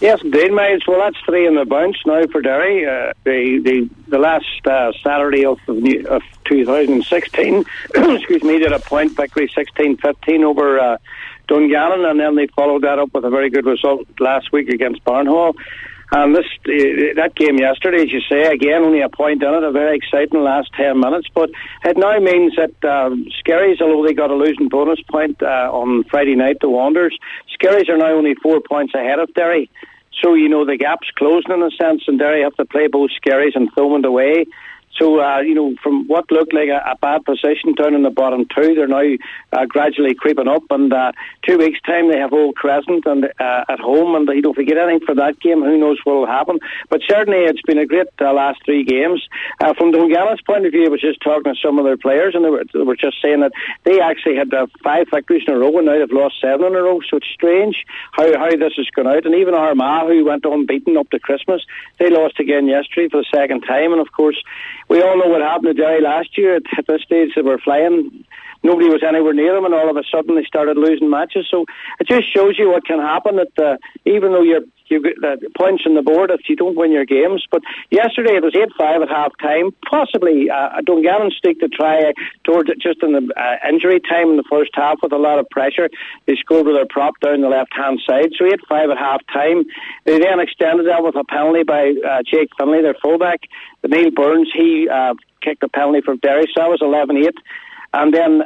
Yes, indeed, Miles. Well, that's 3 in the bounce now for Derry. The last Saturday of 2016, excuse me, did a point victory 16-15 over Dungannon, and then they followed that up with a very good result last week against Barnhall. And that game yesterday, as you say, again, only a point in it, a very exciting last 10 minutes. But it now means that Skerries, although they got a losing bonus point on Friday night to Wanderers, Skerries are now only 4 points ahead of Derry. So, the gap's closing in a sense, and Derry have to play both Skerries and Thomond away. So, from what looked like a bad position down in the bottom 2, they're now gradually creeping up. And 2 weeks' time, they have Old Crescent and at home. And, if we get anything for that game, who knows what will happen. But certainly, it's been a great last 3 games. From Dungannon's point of view, I was just talking to some of their players, and they were just saying that they actually had 5 victories in a row, and now they've lost 7 in a row. So it's strange how this has gone out. And even Armagh, who went unbeaten up to Christmas, they lost again yesterday for the second time. And, of course, we all know what happened to Derry last year. At this stage, they were flying. Nobody was anywhere near them, and all of a sudden they started losing matches. So it just shows you what can happen. That even though you get points on the board, if you don't win your games. But yesterday it was 8-5 at half time. Possibly a Dungannon stick to try towards it just in the injury time in the first half with a lot of pressure. They scored with their prop down the left hand side. So 8-5 at half time. They then extended that with a penalty by Jake Finlay, their fullback. Neil Burns, he kicked a penalty for Derry, so that was 11-8. And then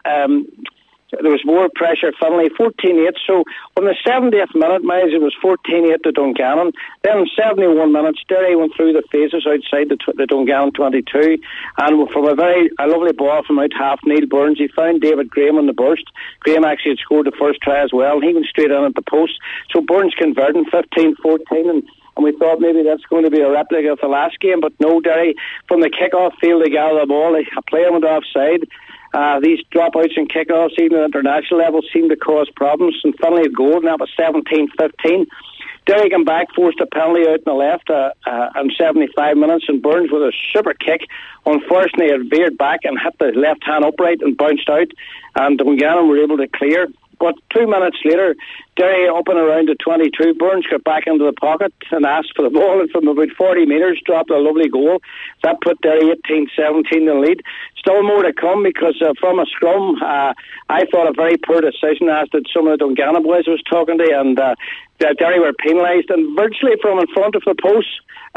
there was more pressure, Finlay, 14-8. So on the 70th minute, Miles, it was 14-8 to Dungannon. Then in 71 minutes, Derry went through the phases outside the Dungannon 22. And from a lovely ball from out half, Neil Burns, he found David Graham on the burst. Graham actually had scored the first try as well. He went straight in at the post. So Burns converting 15-14, and we thought maybe that's going to be a replica of the last game, but no, Derry, from the kick-off field, they gather the ball, a player went offside. These dropouts and kick-offs, even at international level, seem to cause problems, and finally a goal, and that was 17-15. Derry came back, forced a penalty out in the left in 75 minutes, and Burns with a super kick. Unfortunately, it veered back and hit the left-hand upright and bounced out, and Dungannon were able to clear. But 2 minutes later, Derry up and around the 22, Burns got back into the pocket and asked for the ball, and from about 40 metres dropped a lovely goal. That put Derry 18-17 in the lead. Still more to come, because from a scrum, I thought a very poor decision, as did some of the Dungannon boys I was talking to, and Derry were penalised, and virtually from in front of the post,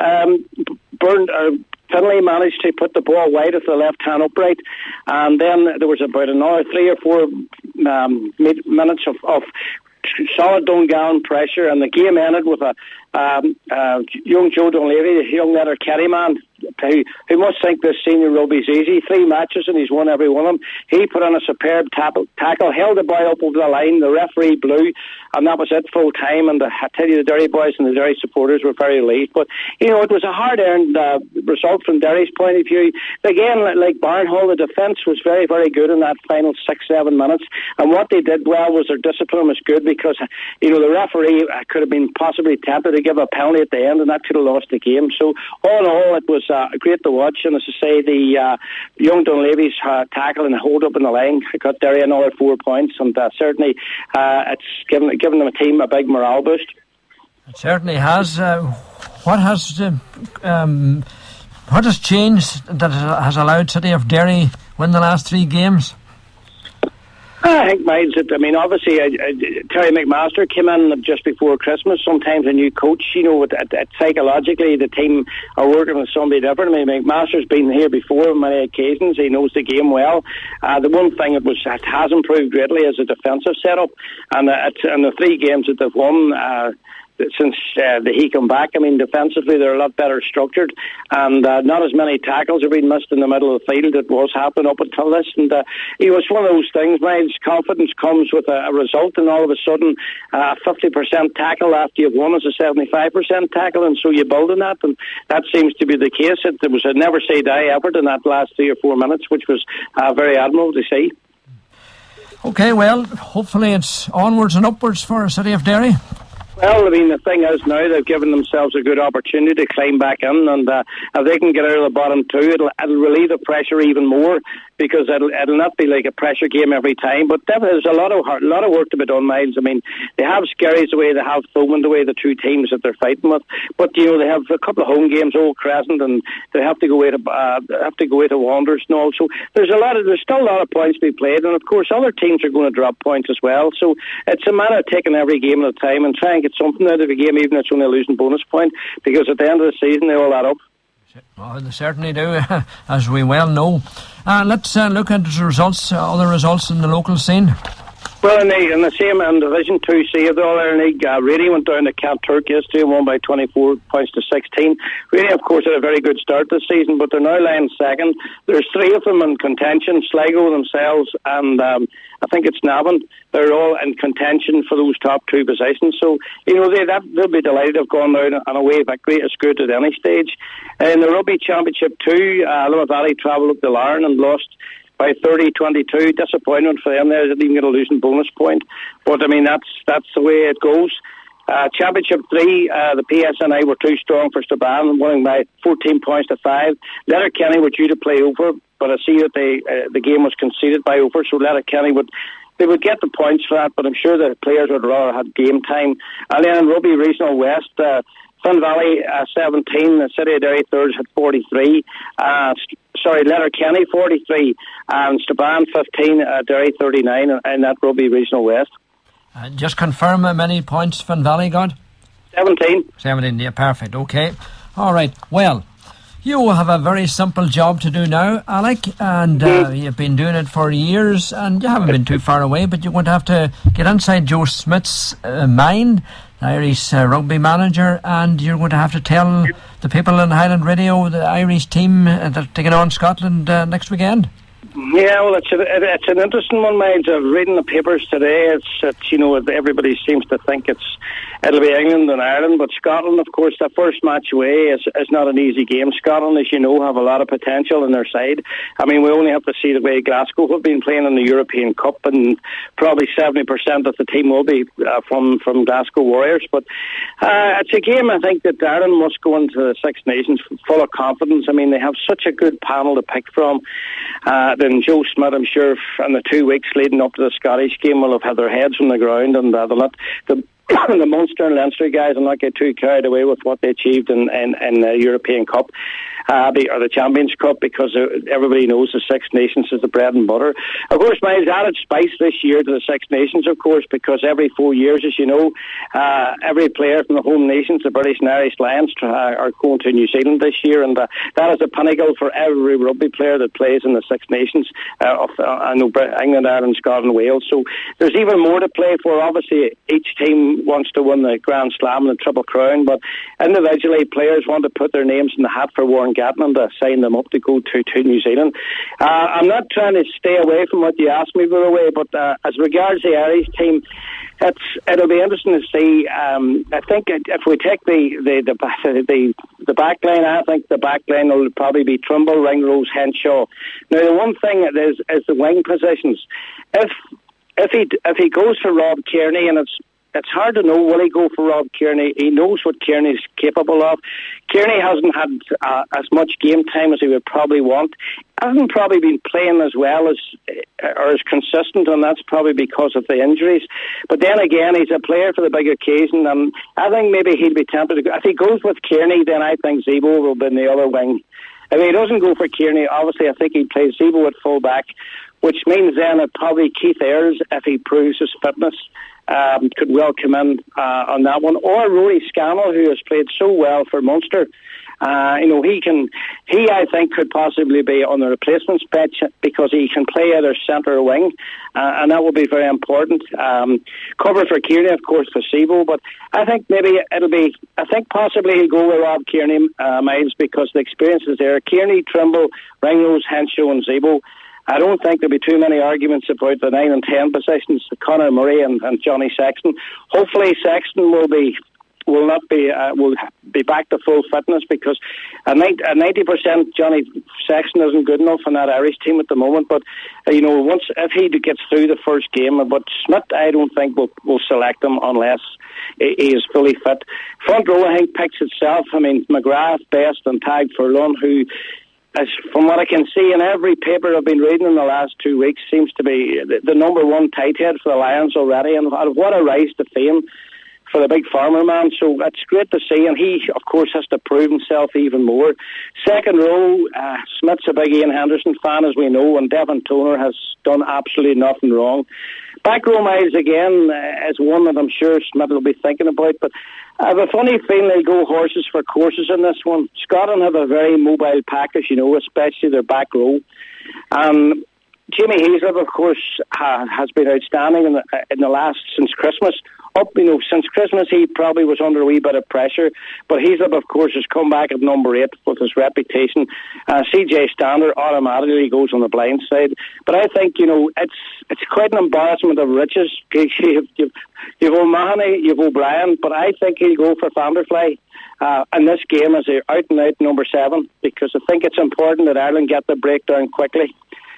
Finlay managed to put the ball wide of the left-hand upright, and then there was about another 3 or 4 minutes of solid Dungannon pressure, and the game ended with a young Joe Dunleavy, the young Letterkenny man, who must think this senior rugby's easy. 3 matches and he's won every one of them. He put on a superb tackle, held the ball up over the line, the referee blew, and that was it, full time. And I tell you, the Derry boys and the Derry supporters were very relieved. But, it was a hard-earned result from Derry's point of view. Again, like Barnhall, the defence was very, very good in that final 6-7 minutes. And what they did well was their discipline was good, because, the referee could have been possibly tempted to give a penalty at the end, and that could have lost the game. So, all in all, it was great to watch. And as I say, the young Dunleavy's tackle and hold up in the line got Derry another 4 points, and certainly it's given the team a big morale boost. It certainly has. What has changed that has allowed City of Derry win the last 3 games? I think, Miles, obviously Terry McMaster came in just before Christmas. Sometimes a new coach, psychologically the team are working with somebody different. McMaster's been here before on many occasions. He knows the game well. The one thing it has improved greatly is the defensive setup, and the 3 games that they've won since he come back, defensively they're a lot better structured, and not as many tackles have been missed in the middle of the field that was happening up until this. And it's one of those things, Miles, confidence comes with a result, and all of a sudden 50% tackle after you've won is a 75% tackle, and so you build on that, and that seems to be the case. There was a never say die effort in that last 3 or 4 minutes, which was very admirable to see. Okay, well, hopefully it's onwards and upwards for City of Derry. Well, the thing is now they've given themselves a good opportunity to climb back in, and if they can get out of the bottom 2, it'll relieve the pressure even more. because it'll not be like a pressure game every time. But there's a lot of work to be done, Miles. I mean, they have Skerries away, they have Thomond away, the two teams that they're fighting with. But they have a couple of home games, Old Crescent, and they have to go away to Wanderers and all. So there's still a lot of points to be played, and of course other teams are going to drop points as well. So it's a matter of taking every game at a time and trying to get something out of a game, even if it's only a losing bonus point, because at the end of the season they all add up. Well, they certainly do, as we well know. Let's look at the results, other results in the local scene. Well, in the same Division 2C of the All-Ireland League, Rady went down to Kanturk yesterday and won by 24 points to 16. Rady, of course, had a very good start this season, but they're now lying second. There's three of them in contention, Sligo themselves and I think it's Navan. They're all in contention for those top two positions. So, they'll be delighted to have gone down on a away victory as good at any stage. In the Rugby Championship 2, Limerick Valley travelled up to Larne and lost by 30-22. Disappointment for them there. They didn't even get a losing bonus point. But, I mean, that's the way it goes. Championship 3, the PSNI were too strong for Strabane, winning by 14 points to 5. Letterkenny were due to play over, but I see that the game was conceded by over, so Letterkenny would get the points for that, but I'm sure the players would rather have game time. And then in Rugby Regional West, Finn Valley 17, the City of Derry thirds had 43. Letterkenny 43, and Strabane 15, Derry 39 in that Rugby Regional West. Just confirm how many points Finn Valley got? 17. 17, yeah, perfect, okay. All right, well, you have a very simple job to do now, Alec, and you've been doing it for years, and you haven't been too far away, but you're going to have to get inside Joe Smith's mind, the Irish rugby manager, and you're going to have to tell the people on Highland Radio, the Irish team that are taking on Scotland next weekend. Yeah, well, it's an interesting one, Miles. Reading the papers today, it's everybody seems to think it'll be England and Ireland, but Scotland, of course, the first match away is not an easy game. Scotland, as you know, have a lot of potential on their side. I mean, we only have to see the way Glasgow have been playing in the European Cup, and probably 70% of the team will be from Glasgow Warriors. But it's a game, I think, that Ireland must go into the Six Nations full of confidence. I mean, they have such a good panel to pick from. Then Joe Smith, I'm sure, in the 2 weeks leading up to the Scottish game, will have had their heads from the ground, and they'll not. The Munster and Leinster guys will not get too carried away with what they achieved in the European Cup or the Champions Cup, because everybody knows the Six Nations is the bread and butter. Of course, Miles, added spice this year to the Six Nations, of course, because every 4 years, as you know, every player from the home nations, the British and Irish Lions, are going to New Zealand this year, and that is a pinnacle for every rugby player that plays in the Six Nations of England, Ireland, Scotland, Wales. So there's even more to play for. Obviously, each team wants to win the Grand Slam and the Triple Crown, but individually, players want to put their names in the hat for Warren Gatman to sign them up to go to New Zealand. I'm not trying to stay away from what you asked me, by the way, but as regards the Irish team, it'll be interesting to see. I think if we take the back line, I think the back line will probably be Trimble, Ringrose, Henshaw. Now, the one thing is the wing positions. If he goes for Rob Kearney, and it's hard to know, will he go for Rob Kearney? He knows what Kearney's capable of. Kearney hasn't had as much game time as he would probably want. Hasn't probably been playing as well as or as consistent, and that's probably because of the injuries. But then again, he's a player for the big occasion, and I think maybe he'll be tempted to go. If he goes with Kearney, then I think Zebo will be in the other wing. If he doesn't go for Kearney, obviously I think he'd play Zebo at full back, which means then that probably Keith Ayres, if he proves his fitness, could well come in on that one, or Rory Scannell, who has played so well for Munster. He I think could possibly be on the replacements bench because he can play either centre or wing, and that will be very important. Cover for Kearney, of course, for Zebo, but I think possibly he'll go with Rob Kearney, Miles, because the experience is there. Kearney, Trimble, Ringrose, Henshaw and Zebo. I don't think there'll be too many arguments about the 9 and 10 positions, Conor Murray and Johnny Sexton. Hopefully Sexton will be back to full fitness, because a 90% Johnny Sexton isn't good enough in that Irish team at the moment. But if he gets through the first game, but Smith I don't think will select him unless he is fully fit. Front row I think picks itself. I mean, McGrath, Best and Tag Furlong, who as from what I can see in every paper I've been reading in the last 2 weeks, seems to be the number one tight head for the Lions already, and what a rise to fame for the big farmer man. So it's great to see, and he, of course, has to prove himself even more. Second row, Smith's a big Ian Henderson fan, as we know, and Devon Toner has done absolutely nothing wrong. Back row, Miles, again, is one that I'm sure Smith will be thinking about, but I have a funny feeling they'll go horses for courses in this one. Scotland have a very mobile pack, as you know, especially their back row. Jamie Heaslip, of course, has been outstanding in the last, since Christmas. Since Christmas he probably was under a wee bit of pressure, but Heaslip, of course, has come back at number 8 with his reputation. CJ Stander automatically goes on the blind side, but I think it's quite an embarrassment of riches. You've O'Mahony, you've O'Brien, but I think he'll go for Vanderfly in this game as an out and out number 7, because I think it's important that Ireland get the breakdown quickly.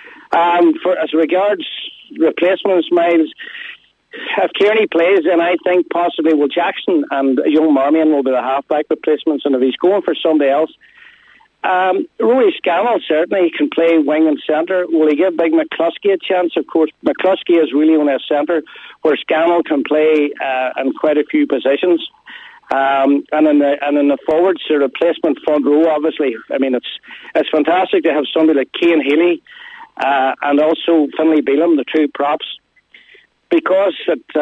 As regards replacements, Miles, if Kearney plays, then I think possibly Will Jackson and young Marmion will be the half-back replacements, and if he's going for somebody else, Rory Scannell certainly can play wing and centre. Will he give Big McCluskey a chance? Of course, McCluskey is really on a centre, where Scannell can play in quite a few positions. And in the forwards, the replacement front row, obviously, I mean, it's fantastic to have somebody like Cian Healy and also Finlay Bealham, the two props. Because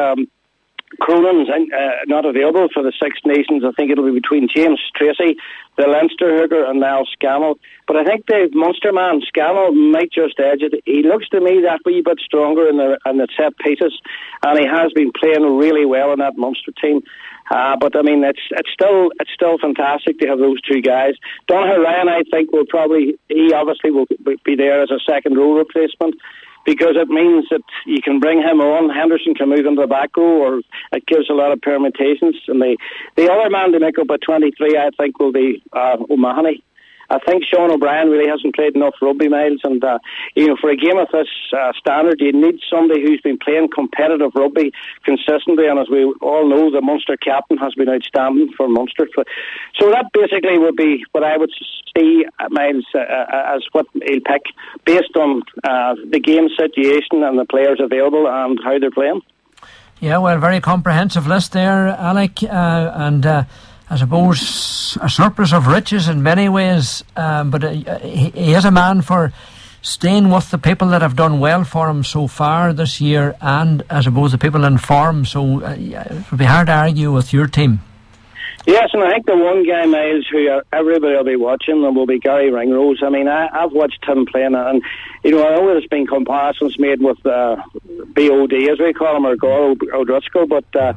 Cronin's not available for the Six Nations, I think it'll be between James Tracy, the Leinster hooker, and Niall Scannell. But I think the Munster man, Scannell, might just edge it. He looks to me that wee bit stronger in the set pieces, and he has been playing really well in that Munster team. But I mean, it's still fantastic to have those two guys. Donogh Ryan, I think, he obviously will be there as a second row replacement, because it means that you can bring him on. Henderson can move into the back row, or it gives a lot of permutations. And the other man to make up at 23, I think, will be O'Mahony. I think Sean O'Brien really hasn't played enough rugby, Miles, and for a game of this standard, you need somebody who's been playing competitive rugby consistently, and as we all know, the Munster captain has been outstanding for Munster. So that basically would be what I would see, Miles, as what he'll pick, based on the game situation and the players available and how they're playing. Yeah, well, very comprehensive list there, Alec, and I suppose a surplus of riches in many ways, but he is a man for staying with the people that have done well for him so far this year, and I suppose the people in form, so it would be hard to argue with your team. Yes, and I think the one guy, Miles, who everybody will be watching, will be Gary Ringrose. I mean, I've watched him playing, and I know there's been comparisons made with BOD, as we call him, or Gore O'Driscoll, but there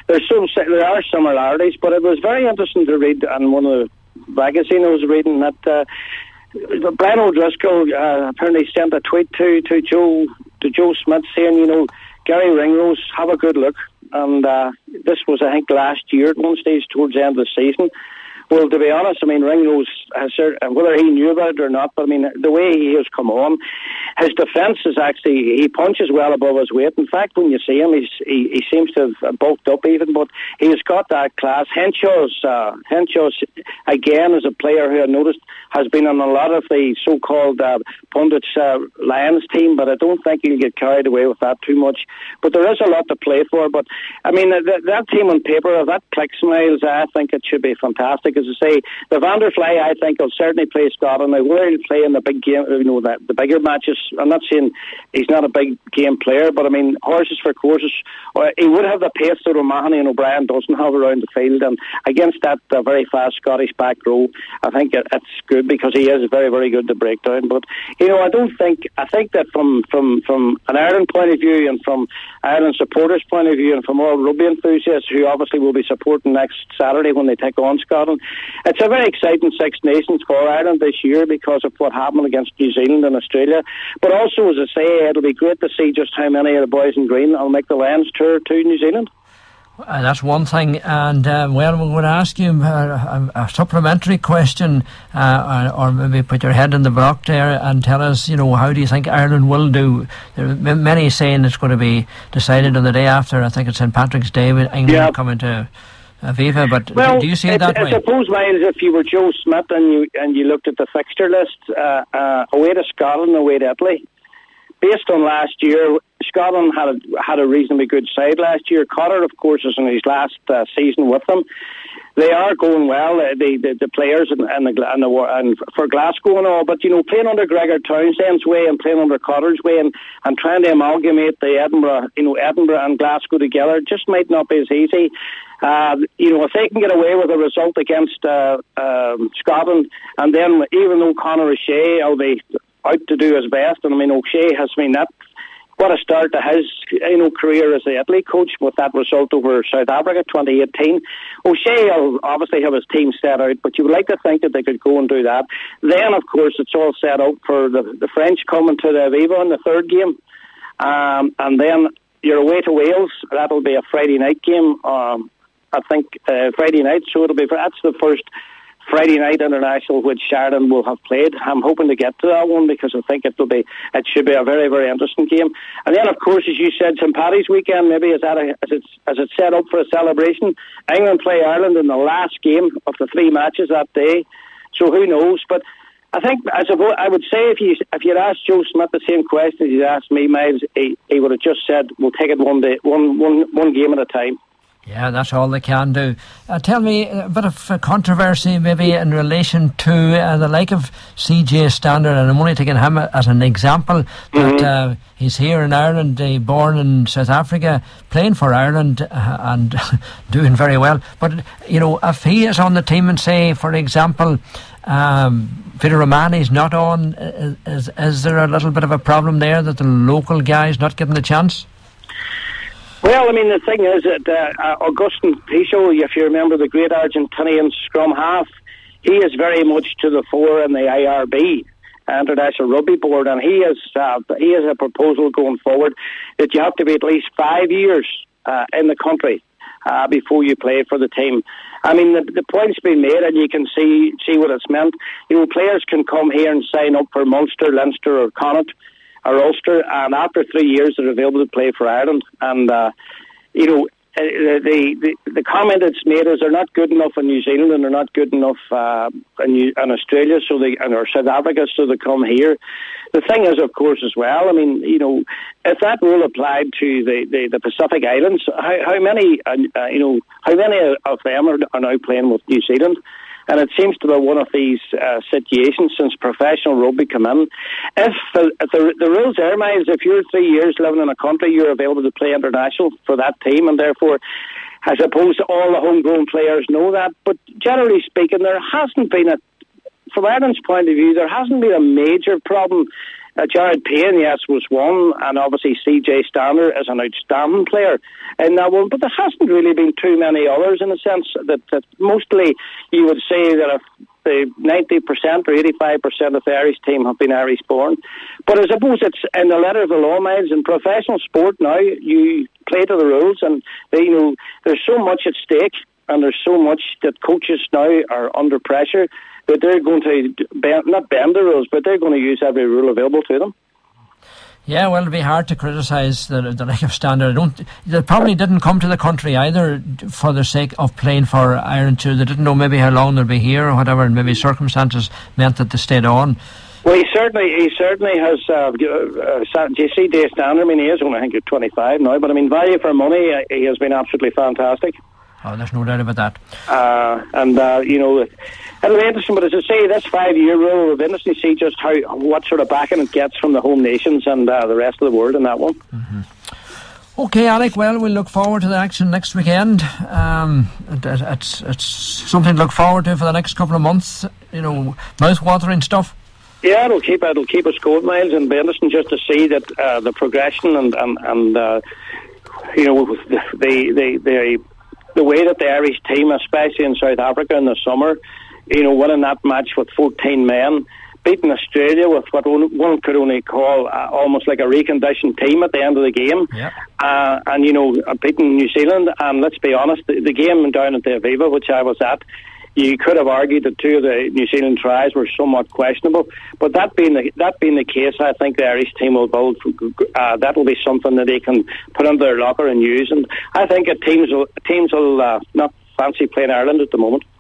are similarities. But it was very interesting to read, and one of the magazines I was reading, that Brian O'Driscoll apparently sent a tweet to Joe Smith saying, Gary Ringrose, have a good look. And this was, I think, last year at one stage towards the end of the season. Well, to be honest, I mean, Ringrose, whether he knew about it or not, but I mean, the way he has come on, his defence is actually, he punches well above his weight. In fact, when you see him, he seems to have bulked up even, but he's got that class. Henshaw's again, is a player who I noticed has been on a lot of the so-called pundits' Lions team, but I don't think he'll get carried away with that too much. But there is a lot to play for. But I mean, that team on paper, if that clicks, Miles, I think it should be fantastic. As I say, the Vanderfly, I think, will certainly play Scotland. They will play in the big game, the bigger matches. I'm not saying he's not a big game player, but I mean, horses for courses. He would have the pace that O'Mahony and O'Brien doesn't have around the field, and against that very fast Scottish back row, I think it's good, because he is very, very good to break down. But I think that from an Ireland point of view, and from Ireland supporters' point of view, and from all rugby enthusiasts who obviously will be supporting next Saturday when they take on Scotland, it's a very exciting Six Nations for Ireland this year because of what happened against New Zealand and Australia. But also, as I say, it'll be great to see just how many of the boys in green will make the Lions tour to New Zealand. That's one thing, and we're going to ask you a supplementary question, or maybe put your head in the block there and tell us, how do you think Ireland will do? There are many saying it's going to be decided on the day after. I think it's St. Patrick's Day with England coming to Aviva, but do you see it that way? I suppose, Miles, if you were Joe Smith and you looked at the fixture list, away to Scotland, away to Italy, based on last year, Scotland had a reasonably good side last year. Cotter, of course, is in his last season with them. They are going well, the players and for Glasgow and all. But playing under Gregor Townsend's way and playing under Cotter's way and trying to amalgamate the Edinburgh and Glasgow together just might not be as easy. If they can get away with a result against Scotland, and then even though Conor O'Shea will be out to do his best, and O'Shea has been that. What a start to his career as the Italy coach with that result over South Africa 2018. O'Shea will obviously have his team set out, but you would like to think that they could go and do that. Then, of course, it's all set up for the French coming to the Aviva in the third game. And then you're away to Wales. That'll be a Friday night game. I think Friday night, so that's the first Friday night international which Sheridan will have played. I'm hoping to get to that one because I think it should be a very, very interesting game. And then, of course, as you said, St. Paddy's weekend maybe is it's set up for a celebration. England play Ireland in the last game of the 3 matches that day, so who knows? But I think I would say if you'd asked Joe Smith the same question as you'd asked me, Miles, he would have just said we'll take it one game at a time. Yeah, that's all they can do. Tell me a bit of controversy maybe in relation to the like of CJ Stander, and I'm only taking him as an example, that he's here in Ireland, born in South Africa, playing for Ireland and doing very well. But, if he is on the team and say, for example, Peter Romani's not on, is there a little bit of a problem there that the local guy's not given the chance? Well, the thing is that Augustin Pichot, if you remember, the great Argentinian scrum half, he is very much to the fore in the IRB, International Rugby Board, and he has a proposal going forward that you have to be at least 5 years in the country before you play for the team. The point's been made, and you can see what it's meant. Players can come here and sign up for Munster, Leinster, or Connacht, or Ulster, and after 3 years they're available to play for Ireland. And the comment that's made is they're not good enough in New Zealand and they're not good enough in Australia, or South Africa, so they come here. The thing is, of course, as well, if that rule applied to the Pacific Islands, how many of them are now playing with New Zealand? And it seems to be one of these situations since professional rugby come in. If the rules are, Miles, if you're 3 years living in a country, you're available to play international for that team, and therefore, I suppose all the homegrown players know that. But generally speaking, there hasn't been from Ireland's point of view, there hasn't been a major problem. Jared Payne, yes, was one, and obviously CJ Stander is an outstanding player in that one, but there hasn't really been too many others, in a sense that mostly you would say that if the 90% or 85% of the Irish team have been Irish born. But I suppose it's in the letter of the law, Miles. In professional sport now, you play to the rules, and there's so much at stake, and there's so much that coaches now are under pressure that they're going to not bend the rules, but they're going to use every rule available to them. Yeah, well, it'd be hard to criticise the lack of standard. They probably didn't come to the country either for the sake of playing for Ireland too. They didn't know maybe how long they'd be here or whatever, and maybe circumstances meant that they stayed on. Well, he certainly has. CJ Stander, he is only, I think, 25 now, but value for money, he has been absolutely fantastic. Oh, there's no doubt about that. It'll be interesting, but as I say, this 5-year rule, we'll be interested to see just what sort of backing it gets from the home nations and the rest of the world in that one. Mm-hmm. Okay, Alec, well, we'll look forward to the action next weekend. It's something to look forward to for the next couple of months, mouth-watering stuff. Yeah, it'll keep us going, Miles, and be interesting just to see that the progression and the way that the Irish team, especially in South Africa in the summer, winning that match with 14 men, beating Australia with what one could only call almost like a reconditioned team at the end of the game. Yep. And beating New Zealand. And let's be honest, the game down at the Aviva, which I was at, you could have argued that 2 of the New Zealand tries were somewhat questionable. But that being the case, I think the Irish team will build. That will be something that they can put into their locker and use. And I think teams will not fancy playing Ireland at the moment.